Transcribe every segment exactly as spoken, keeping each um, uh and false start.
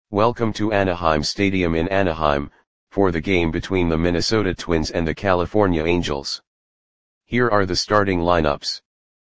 Welcome to Anaheim Stadium in Anaheim, for the game between the Minnesota Twins and the California Angels. Here are the starting lineups.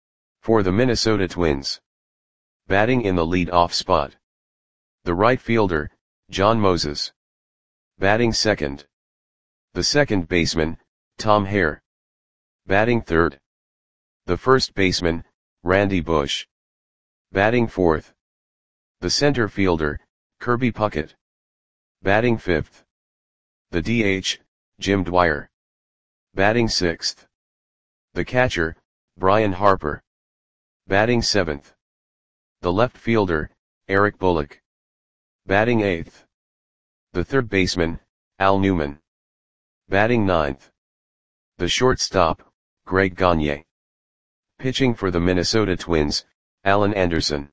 For the Minnesota Twins. Batting in the lead-off spot. The right fielder, John Moses. Batting second. The second baseman, Tom Hare. Batting third. The first baseman, Randy Bush. Batting fourth. The center fielder, Kirby Puckett. Batting fifth. The D H, Jim Dwyer. Batting sixth. The catcher, Brian Harper. Batting seventh. The left fielder, Eric Bullock. Batting eighth. The third baseman, Al Newman. Batting ninth. The shortstop, Greg Gagne. Pitching for the Minnesota Twins, Alan Anderson.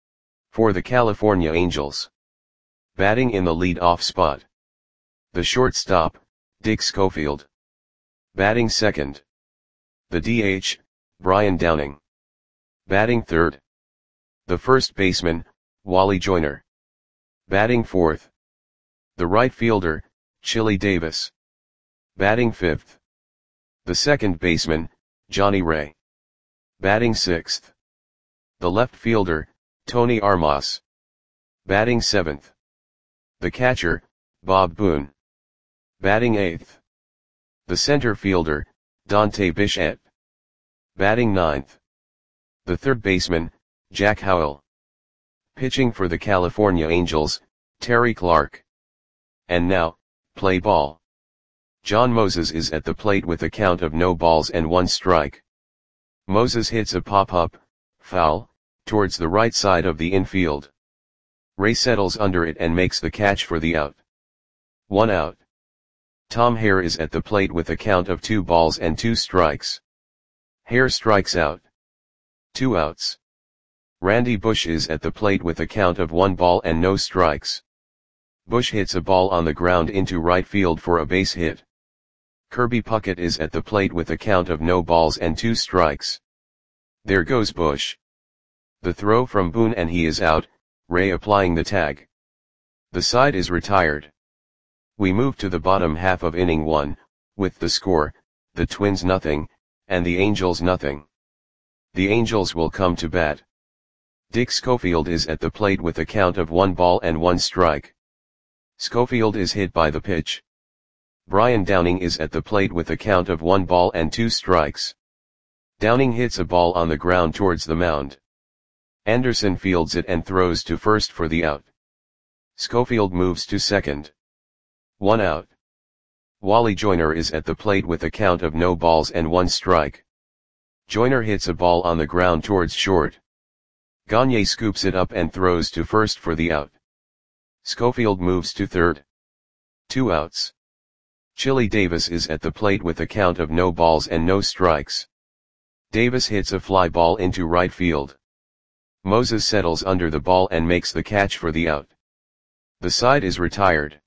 For the California Angels. Batting in the lead-off spot. The shortstop, Dick Schofield. Batting second. The D H, Brian Downing. Batting third. The first baseman, Wally Joyner. Batting fourth. The right fielder, Chili Davis. Batting fifth. The second baseman, Johnny Ray. Batting sixth. The left fielder, Tony Armas. Batting seventh. The catcher, Bob Boone. Batting eighth. The center fielder, Dante Bichette. Batting ninth. The third baseman, Jack Howell. Pitching for the California Angels, Terry Clark. And now, play ball. John Moses is at the plate with a count of no balls and one strike. Moses hits a pop-up, foul, towards the right side of the infield. Ray settles under it and makes the catch for the out. One out. Tom Hare is at the plate with a count of two balls and two strikes. Hare strikes out. Two outs. Randy Bush is at the plate with a count of one ball and no strikes. Bush hits a ball on the ground into right field for a base hit. Kirby Puckett is at the plate with a count of no balls and two strikes. There goes Bush. The throw from Boone and he is out, Ray applying the tag. The side is retired. We move to the bottom half of inning one, with the score, the Twins nothing, and the Angels nothing. The Angels will come to bat. Dick Schofield is at the plate with a count of one ball and one strike. Schofield is hit by the pitch. Brian Downing is at the plate with a count of one ball and two strikes. Downing hits a ball on the ground towards the mound. Anderson fields it and throws to first for the out. Schofield moves to second. One out. Wally Joyner is at the plate with a count of no balls and one strike. Joyner hits a ball on the ground towards short. Gagne scoops it up and throws to first for the out. Schofield moves to third. Two outs. Chili Davis is at the plate with a count of no balls and no strikes. Davis hits a fly ball into right field. Moses settles under the ball and makes the catch for the out. The side is retired.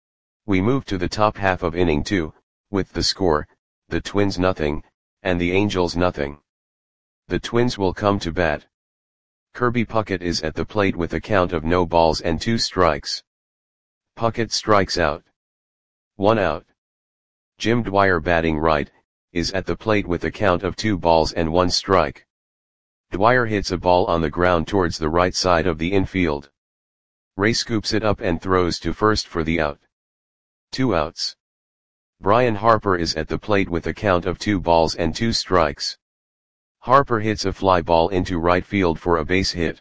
We move to the top half of inning two, with the score, the Twins nothing, and the Angels nothing. The Twins will come to bat. Kirby Puckett is at the plate with a count of no balls and two strikes. Puckett strikes out. One out. Jim Dwyer batting right, is at the plate with a count of two balls and one strike. Dwyer hits a ball on the ground towards the right side of the infield. Ray scoops it up and throws to first for the out. Two outs. Brian Harper is at the plate with a count of two balls and two strikes. Harper hits a fly ball into right field for a base hit.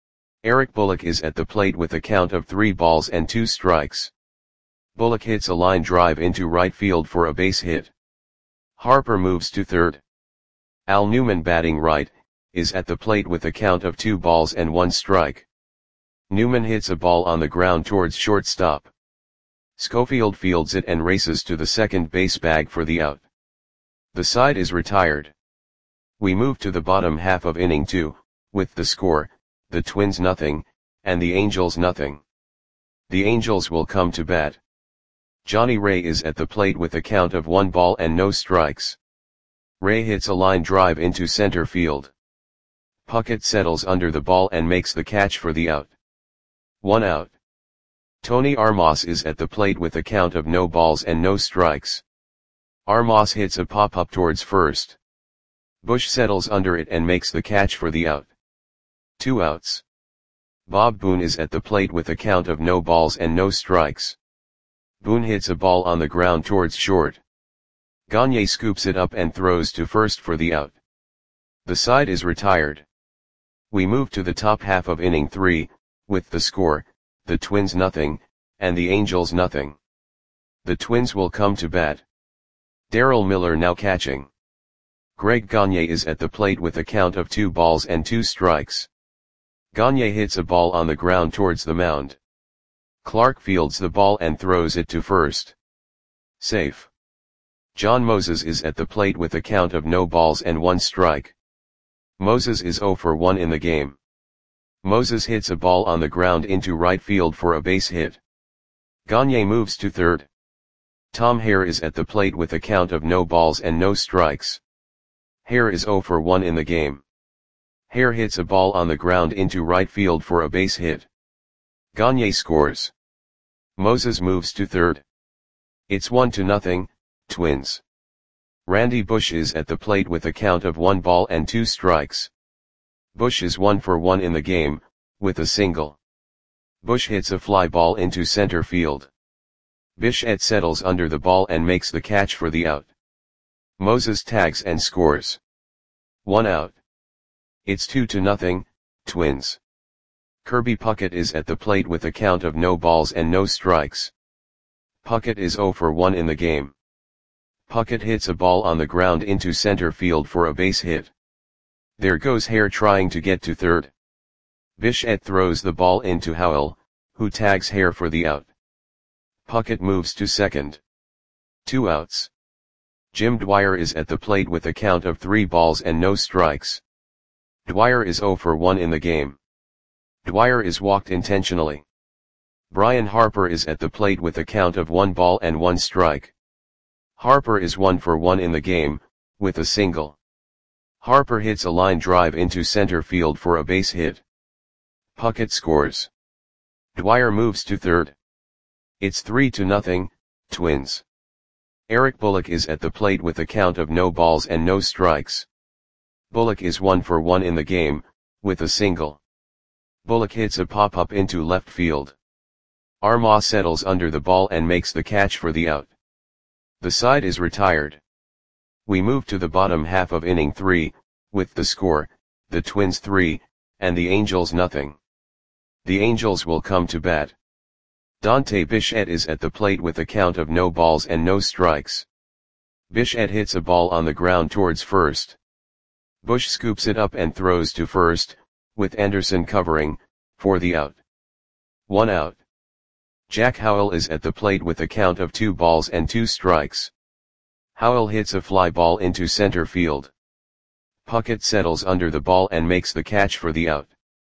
Eric Bullock is at the plate with a count of three balls and two strikes. Bullock hits a line drive into right field for a base hit. Harper moves to third. Al Newman batting right, is at the plate with a count of two balls and one strike. Newman hits a ball on the ground towards shortstop. Schofield fields it and races to the second base bag for the out. The side is retired. We move to the bottom half of inning two, with the score, the Twins nothing, and the Angels nothing. The Angels will come to bat. Johnny Ray is at the plate with a count of one ball and no strikes. Ray hits a line drive into center field. Puckett settles under the ball and makes the catch for the out. One out. Tony Armas is at the plate with a count of no balls and no strikes. Armas hits a pop-up towards first. Bush settles under it and makes the catch for the out. Two outs. Bob Boone is at the plate with a count of no balls and no strikes. Boone hits a ball on the ground towards short. Gagne scoops it up and throws to first for the out. The side is retired. We move to the top half of inning three, with the score, the Twins nothing, and the Angels nothing. The Twins will come to bat. Darrell Miller now catching. Greg Gagne is at the plate with a count of two balls and two strikes. Gagne hits a ball on the ground towards the mound. Clark fields the ball and throws it to first. Safe. John Moses is at the plate with a count of no balls and one strike. Moses is oh for one in the game. Moses hits a ball on the ground into right field for a base hit. Gagne moves to third. Tom Hare is at the plate with a count of no balls and no strikes. Hare is oh for one in the game. Hare hits a ball on the ground into right field for a base hit. Gagne scores. Moses moves to third. It's one to nothing, Twins. Randy Bush is at the plate with a count of one ball and two strikes. Bush is one for one in the game, with a single. Bush hits a fly ball into center field. Bichette settles under the ball and makes the catch for the out. Moses tags and scores. One out. It's two to nothing, Twins. Kirby Puckett is at the plate with a count of no balls and no strikes. Puckett is oh for one in the game. Puckett hits a ball on the ground into center field for a base hit. There goes Hare trying to get to third. Bichette throws the ball into Howell, who tags Hare for the out. Puckett moves to second. Two outs. Jim Dwyer is at the plate with a count of three balls and no strikes. Dwyer is oh for one in the game. Dwyer is walked intentionally. Brian Harper is at the plate with a count of one ball and one strike. Harper is one for one in the game, with a single. Harper hits a line drive into center field for a base hit. Puckett scores. Dwyer moves to third. It's three to nothing, Twins. Eric Bullock is at the plate with a count of no balls and no strikes. Bullock is one for one in the game, with a single. Bullock hits a pop-up into left field. Armas settles under the ball and makes the catch for the out. The side is retired. We move to the bottom half of inning three, with the score, the Twins three, and the Angels nothing. The Angels will come to bat. Dante Bichette is at the plate with a count of no balls and no strikes. Bichette hits a ball on the ground towards first. Bush scoops it up and throws to first, with Anderson covering, for the out. One out. Jack Howell is at the plate with a count of two balls and two strikes. Howell hits a fly ball into center field. Puckett settles under the ball and makes the catch for the out.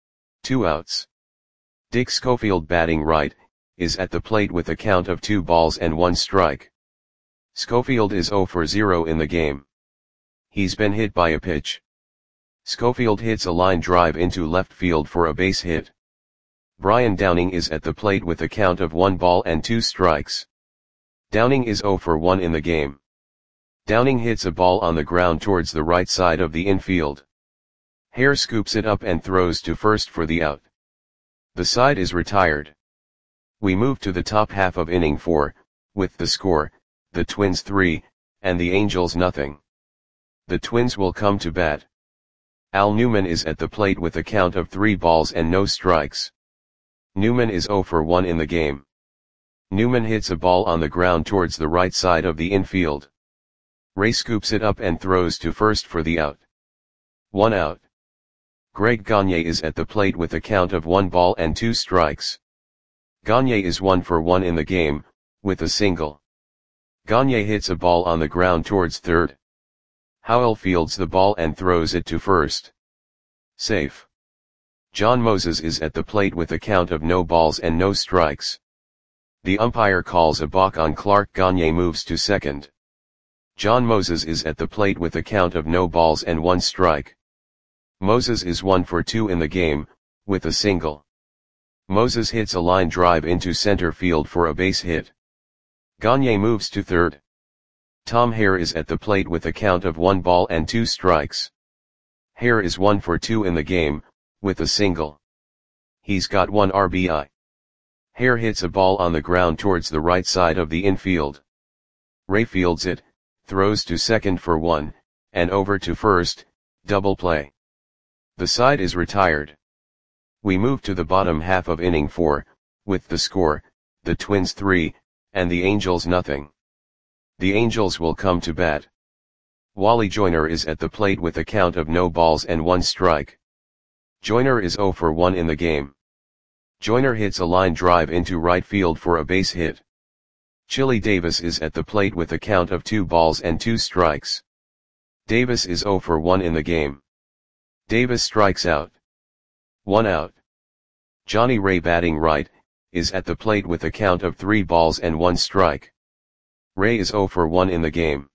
Two outs. Dick Schofield, batting right, is at the plate with a count of two balls and one strike. Schofield is oh for zero in the game. He's been hit by a pitch. Schofield hits a line drive into left field for a base hit. Brian Downing is at the plate with a count of one ball and two strikes. Downing is oh for one in the game. Downing hits a ball on the ground towards the right side of the infield. Hare scoops it up and throws to first for the out. The side is retired. We move to the top half of inning four, with the score, the Twins three, and the Angels nothing. The Twins will come to bat. Al Newman is at the plate with a count of three balls and no strikes. Newman is oh for one in the game. Newman hits a ball on the ground towards the right side of the infield. Ray scoops it up and throws to first for the out. One out. Greg Gagne is at the plate with a count of one ball and two strikes. Gagne is one for one in the game, with a single. Gagne hits a ball on the ground towards third. Howell fields the ball and throws it to first. Safe. John Moses is at the plate with a count of no balls and no strikes. The umpire calls a balk on Clark. Gagne moves to second. John Moses is at the plate with a count of no balls and one strike. Moses is one for two in the game, with a single. Moses hits a line drive into center field for a base hit. Gagne moves to third. Tom Hare is at the plate with a count of one ball and two strikes. Hare is one for two in the game, with a single. He's got one R B I. Hare hits a ball on the ground towards the right side of the infield. Ray fields it, throws to second for one, and over to first, double play. The side is retired. We move to the bottom half of inning four, with the score, the Twins three, and the Angels nothing. The Angels will come to bat. Wally Joyner is at the plate with a count of no balls and one strike. Joyner is zero for one in the game. Joyner hits a line drive into right field for a base hit. Chili Davis is at the plate with a count of two balls and two strikes. Davis is zero for one in the game. Davis strikes out. One out. Johnny Ray batting right, is at the plate with a count of three balls and one strike. Ray is zero for one in the game.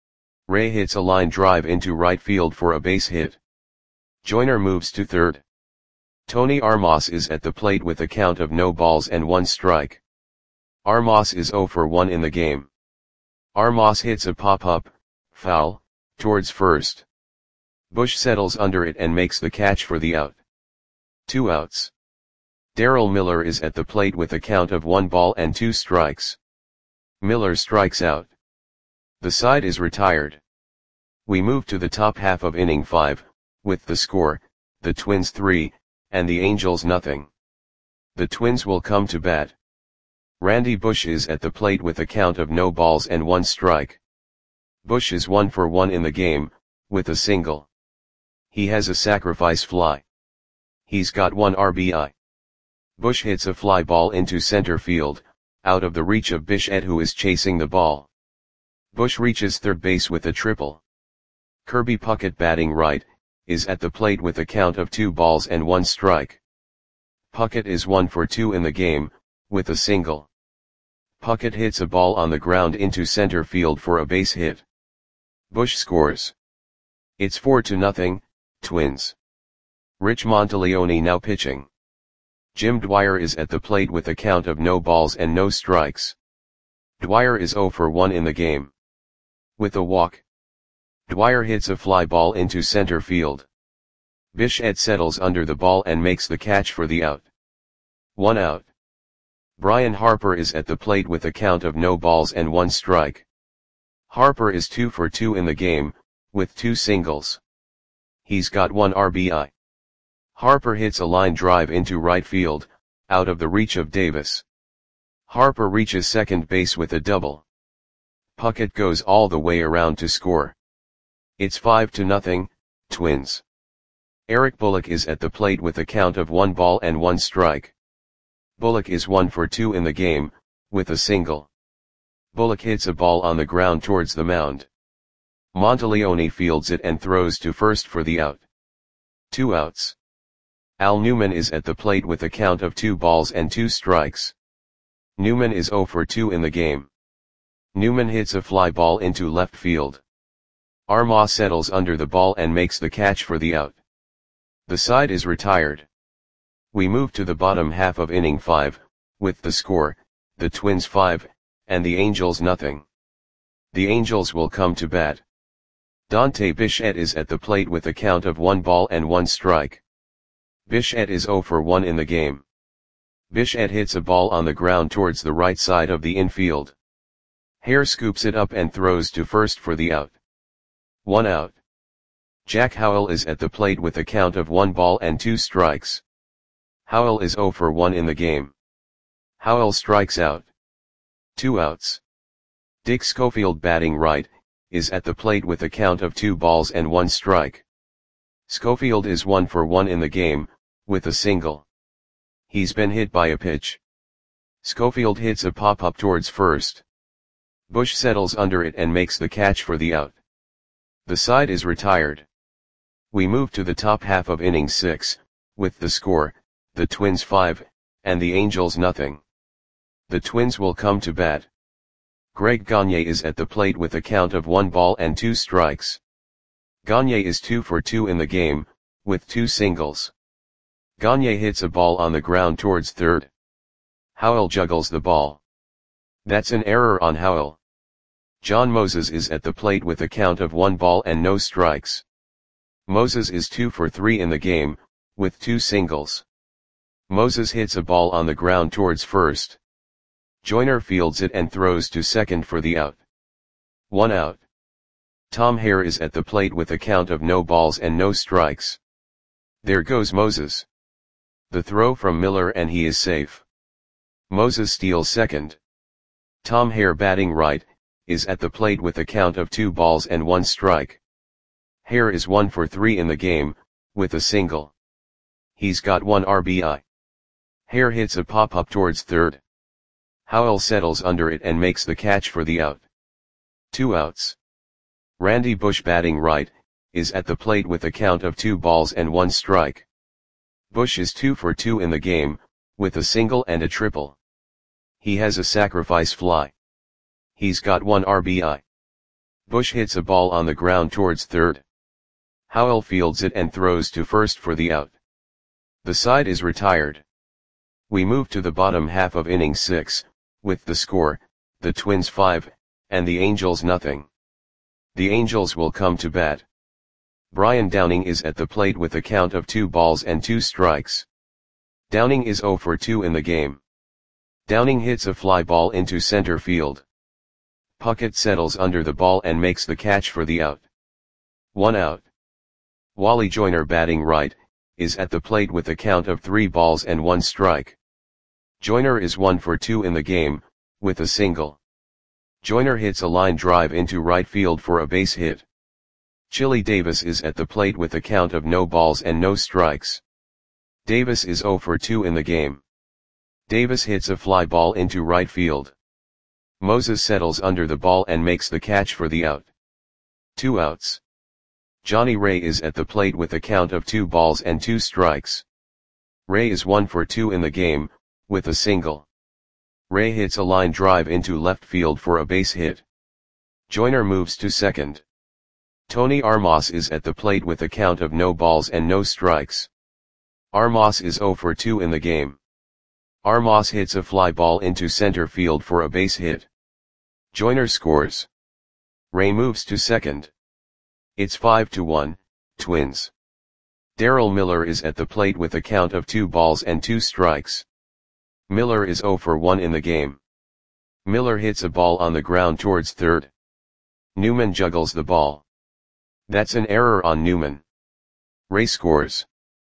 Ray hits a line drive into right field for a base hit. Joyner moves to third. Tony Armas is at the plate with a count of no balls and one strike. Armas is zero for one in the game. Armas hits a pop-up, foul, towards first. Bush settles under it and makes the catch for the out. Two outs. Darrell Miller is at the plate with a count of one ball and two strikes. Miller strikes out. The side is retired. We move to the top half of inning five, with the score, the Twins three, and the Angels nothing. The Twins will come to bat. Randy Bush is at the plate with a count of no balls and one strike. Bush is one for one in the game, with a single. He has a sacrifice fly. He's got one R B I. Bush hits a fly ball into center field, out of the reach of Bichette, who is chasing the ball. Bush reaches third base with a triple. Kirby Puckett batting right, is at the plate with a count of two balls and one strike. Puckett is one for two in the game, with a single. Puckett hits a ball on the ground into center field for a base hit. Bush scores. It's four to nothing, Twins. Rich Monteleone now pitching. Jim Dwyer is at the plate with a count of no balls and no strikes. Dwyer is zero for one in the game. With a walk. Dwyer hits a fly ball into center field. Bichette settles under the ball and makes the catch for the out. One out. Brian Harper is at the plate with a count of no balls and one strike. Harper is two for two in the game, with two singles. He's got one R B I. Harper hits a line drive into right field, out of the reach of Davis. Harper reaches second base with a double. Puckett goes all the way around to score. It's five to nothing, Twins. Eric Bullock is at the plate with a count of one ball and one strike. Bullock is one for two in the game, with a single. Bullock hits a ball on the ground towards the mound. Monteleone fields it and throws to first for the out. Two outs. Al Newman is at the plate with a count of two balls and two strikes. Newman is zero for two in the game. Newman hits a fly ball into left field. Armas settles under the ball and makes the catch for the out. The side is retired. We move to the bottom half of inning five, with the score, the Twins five, and the Angels nothing. The Angels will come to bat. Dante Bichette is at the plate with a count of one ball and one strike. Bichette is zero for one in the game. Bichette hits a ball on the ground towards the right side of the infield. Hare scoops it up and throws to first for the out. One out. Jack Howell is at the plate with a count of one ball and two strikes. Howell is zero for one in the game. Howell strikes out. Two outs. Dick Schofield batting right, is at the plate with a count of two balls and one strike. Schofield is one for one in the game, with a single. He's been hit by a pitch. Schofield hits a pop-up towards first. Bush settles under it and makes the catch for the out. The side is retired. We move to the top half of inning six, with the score, the Twins five, and the Angels nothing. The Twins will come to bat. Greg Gagne is at the plate with a count of one ball and two strikes. Gagne is two for two in the game, with two singles. Gagne hits a ball on the ground towards third. Howell juggles the ball. That's an error on Howell. John Moses is at the plate with a count of one ball and no strikes. Moses is two for three in the game, with two singles. Moses hits a ball on the ground towards first. Joyner fields it and throws to second for the out. One out. Tom Hare is at the plate with a count of no balls and no strikes. There goes Moses. The throw from Miller and he is safe. Moses steals second. Tom Hare, batting right, is at the plate with a count of two balls and one strike. Hare is one for three in the game, with a single. He's got one R B I. Hare hits a pop-up towards third. Howell settles under it and makes the catch for the out. Two outs. Randy Bush, batting right, is at the plate with a count of two balls and one strike. Bush is two for two in the game, with a single and a triple. He has a sacrifice fly. He's got one R B I. Bush hits a ball on the ground towards third. Howell fields it and throws to first for the out. The side is retired. We move to the bottom half of inning six, with the score, the Twins five, and the Angels nothing. The Angels will come to bat. Brian Downing is at the plate with a count of two balls and two strikes. Downing is zero for two in the game. Downing hits a fly ball into center field. Puckett settles under the ball and makes the catch for the out. One out. Wally Joyner, batting right, is at the plate with a count of three balls and one strike. Joyner is one for two in the game, with a single. Joyner hits a line drive into right field for a base hit. Chili Davis is at the plate with a count of no balls and no strikes. Davis is zero for two in the game. Davis hits a fly ball into right field. Moses settles under the ball and makes the catch for the out. Two outs. Johnny Ray is at the plate with a count of two balls and two strikes. Ray is one for two in the game, with a single. Ray hits a line drive into left field for a base hit. Joyner moves to second. Tony Armas is at the plate with a count of no balls and no strikes. Armas is zero for two in the game. Armas hits a fly ball into center field for a base hit. Joyner scores. Ray moves to second. It's five to one, Twins. Darrell Miller is at the plate with a count of two balls and two strikes. Miller is zero for one in the game. Miller hits a ball on the ground towards third. Newman juggles the ball. That's an error on Newman. Ray scores.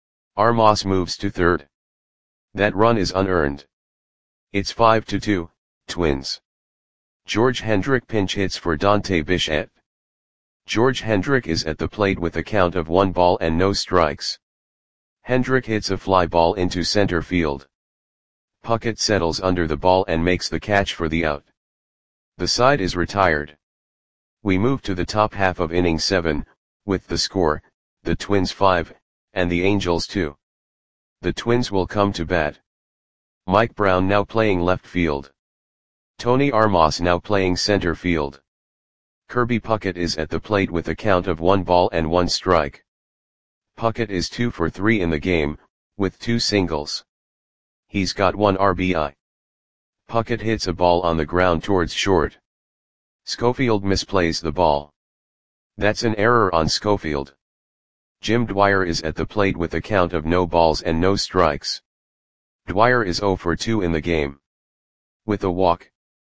Armas moves to third. That run is unearned. It's five to two, Twins. George Hendrick pinch hits for Dante Bichette. George Hendrick is at the plate with a count of one ball and no strikes. Hendrick hits a fly ball into center field. Puckett settles under the ball and makes the catch for the out. The side is retired. We move to the top half of inning seven, with the score, the Twins five, and the Angels two. The Twins will come to bat. Mike Brown now playing left field. Tony Armas now playing center field. Kirby Puckett is at the plate with a count of one ball and one strike. Puckett is two for three in the game, with two singles. He's got one R B I. Puckett hits a ball on the ground towards short. Schofield misplays the ball. That's an error on Schofield. Jim Dwyer is at the plate with a count of no balls and no strikes. Dwyer is zero for two in the game. With a walk.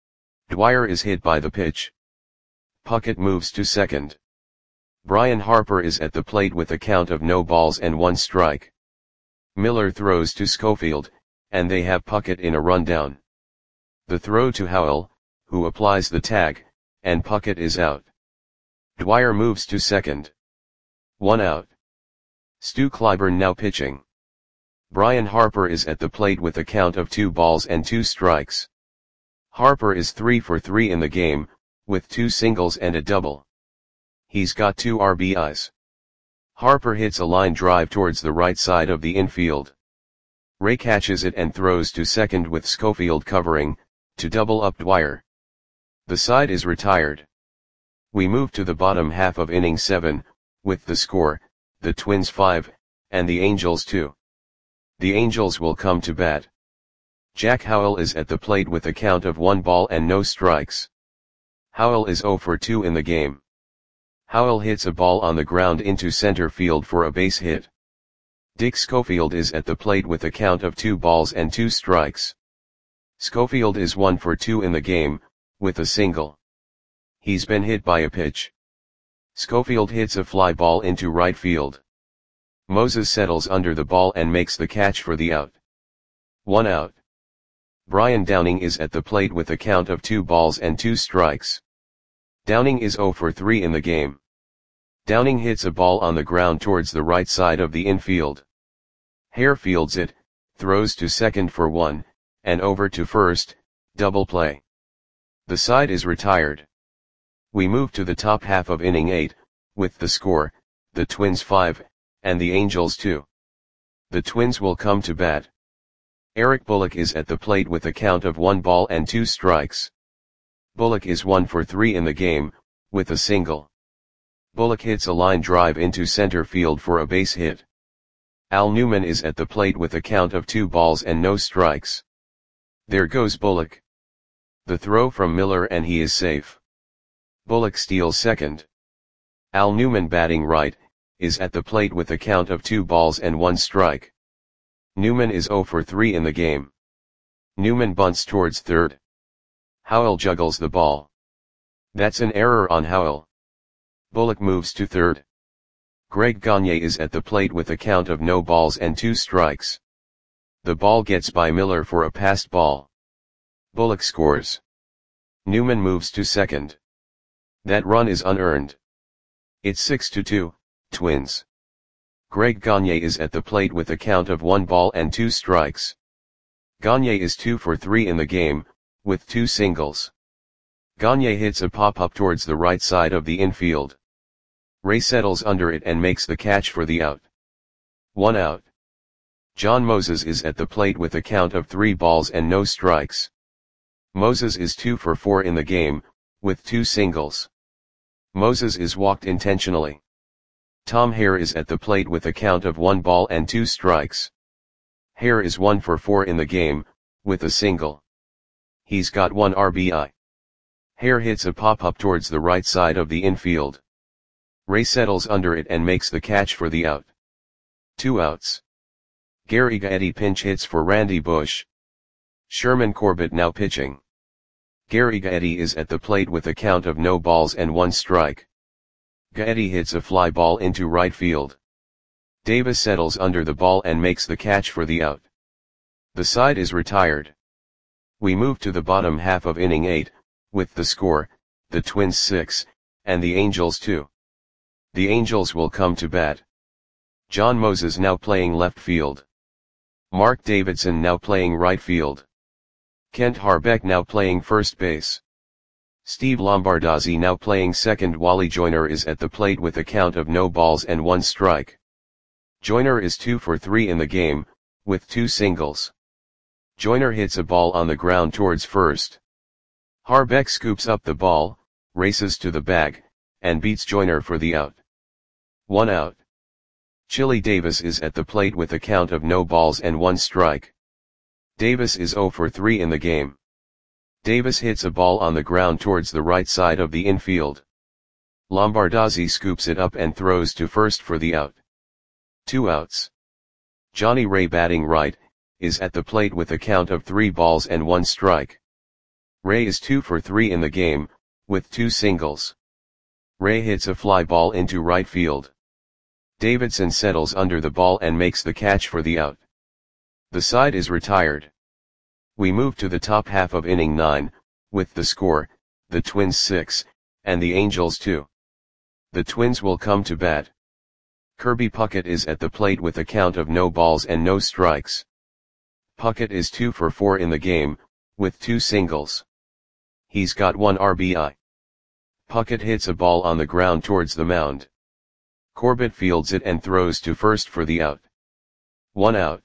Dwyer is hit by the pitch. Puckett moves to second. Brian Harper is at the plate with a count of no balls and one strike. Miller throws to Schofield, and they have Puckett in a rundown. The throw to Howell, who applies the tag, and Puckett is out. Dwyer moves to second. One out. Stu Clyburn now pitching. Brian Harper is at the plate with a count of two balls and two strikes. Harper is three for three in the game, with two singles and a double. He's got two R B Is. Harper hits a line drive towards the right side of the infield. Ray catches it and throws to second with Schofield covering, to double up Dwyer. The side is retired. We move to the bottom half of inning seven, with the score, the Twins five, and the Angels two. The Angels will come to bat. Jack Howell is at the plate with a count of one ball and no strikes. Howell is zero for two in the game. Howell hits a ball on the ground into center field for a base hit. Dick Schofield is at the plate with a count of two balls and two strikes. Schofield is one for two in the game, with a single. He's been hit by a pitch. Schofield hits a fly ball into right field. Moses settles under the ball and makes the catch for the out. One out. Brian Downing is at the plate with a count of two balls and two strikes. Downing is zero for three in the game. Downing hits a ball on the ground towards the right side of the infield. Hare fields it, throws to second for one, and over to first, double play. The side is retired. We move to the top half of inning eight, with the score, the Twins five, and the Angels two. The Twins will come to bat. Eric Bullock is at the plate with a count of one ball and two strikes. Bullock is one for three in the game, with a single. Bullock hits a line drive into center field for a base hit. Al Newman is at the plate with a count of two balls and no strikes. There goes Bullock. The throw from Miller and he is safe. Bullock steals second. Al Newman, batting right, is at the plate with a count of two balls and one strike. Newman is zero for three in the game. Newman bunts towards third. Howell juggles the ball. That's an error on Howell. Bullock moves to third. Greg Gagne is at the plate with a count of no balls and two strikes. The ball gets by Miller for a passed ball. Bullock scores. Newman moves to second. That run is unearned. It's six to two, Twins. Greg Gagne is at the plate with a count of one ball and two strikes. Gagne is two for three in the game, with two singles. Gagne hits a pop-up towards the right side of the infield. Ray settles under it and makes the catch for the out. One out. John Moses is at the plate with a count of three balls and no strikes. Moses is two for four in the game, with two singles. Moses is walked intentionally. Tom Hare is at the plate with a count of one ball and two strikes. Hare is one for four in the game, with a single. He's got one R B I. Hare hits a pop-up towards the right side of the infield. Ray settles under it and makes the catch for the out. Two outs. Gary Gaetti pinch hits for Randy Bush. Sherman Corbett now pitching. Gary Gaetti is at the plate with a count of no balls and one strike. Gaetti hits a fly ball into right field. Davis settles under the ball and makes the catch for the out. The side is retired. We move to the bottom half of inning eight, with the score, the Twins six, and the Angels two. The Angels will come to bat. John Moses now playing left field. Mark Davidson now playing right field. Kent Harbeck now playing first base. Steve Lombardozzi now playing second. Wally Joyner is at the plate with a count of no balls and one strike. Joyner is two for three in the game, with two singles. Joyner hits a ball on the ground towards first. Harbeck scoops up the ball, races to the bag, and beats Joyner for the out. One out. Chili Davis is at the plate with a count of no balls and one strike. Davis is zero for three in the game. Davis hits a ball on the ground towards the right side of the infield. Lombardozzi scoops it up and throws to first for the out. Two outs. Johnny Ray, batting right, is at the plate with a count of three balls and one strike. Ray is two for three in the game, with two singles. Ray hits a fly ball into right field. Davidson settles under the ball and makes the catch for the out. The side is retired. We move to the top half of inning nine, with the score, the Twins six, and the Angels two. The Twins will come to bat. Kirby Puckett is at the plate with a count of no balls and no strikes. Puckett is two for four in the game, with two singles. He's got one R B I. Puckett hits a ball on the ground towards the mound. Corbett fields it and throws to first for the out. One out.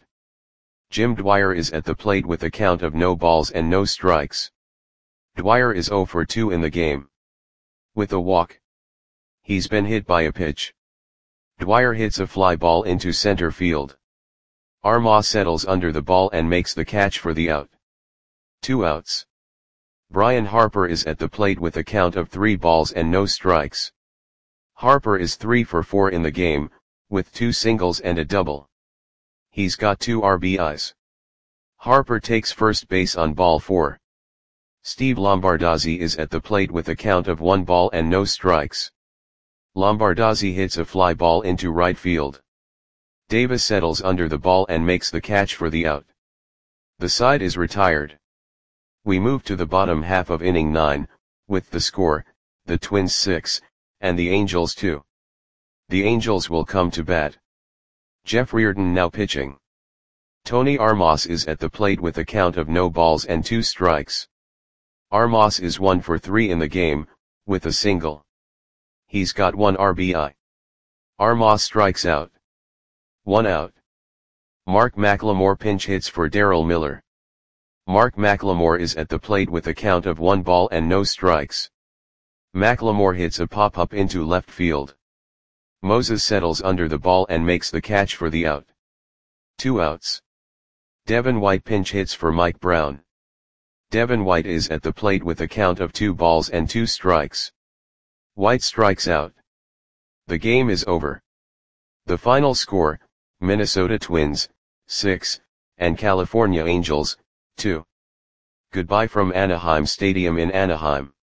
Jim Dwyer is at the plate with a count of no balls and no strikes. Dwyer is zero for two in the game. With a walk. He's been hit by a pitch. Dwyer hits a fly ball into center field. Armas settles under the ball and makes the catch for the out. Two outs. Brian Harper is at the plate with a count of three balls and no strikes. Harper is three for four in the game, with two singles and a double. He's got two R B Is. Harper takes first base on ball four. Steve Lombardozzi is at the plate with a count of one ball and no strikes. Lombardozzi hits a fly ball into right field. Davis settles under the ball and makes the catch for the out. The side is retired. We move to the bottom half of inning nine, with the score, the Twins six, and the Angels two. The Angels will come to bat. Jeff Reardon now pitching. Tony Armas is at the plate with a count of no balls and two strikes. Armas is one for three in the game, with a single. He's got one R B I. Armas strikes out. One out. Mark McLemore pinch hits for Darryl Miller. Mark McLemore is at the plate with a count of one ball and no strikes. McLemore hits a pop-up into left field. Moses settles under the ball and makes the catch for the out. Two outs. Devin White pinch hits for Mike Brown. Devin White is at the plate with a count of two balls and two strikes. White strikes out. The game is over. The final score, Minnesota Twins, six, and California Angels, two. Goodbye from Anaheim Stadium in Anaheim.